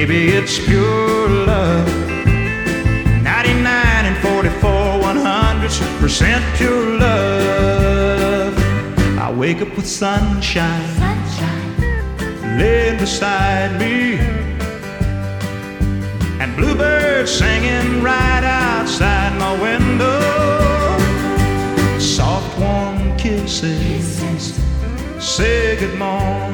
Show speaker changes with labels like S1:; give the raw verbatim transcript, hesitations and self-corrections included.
S1: Baby, it's pure love. ninety-nine and forty-four, one hundred percent pure love. I wake up with sunshine, sunshine laying beside me, and bluebirds singing right outside my window. Soft warm kisses, kisses. Say good morning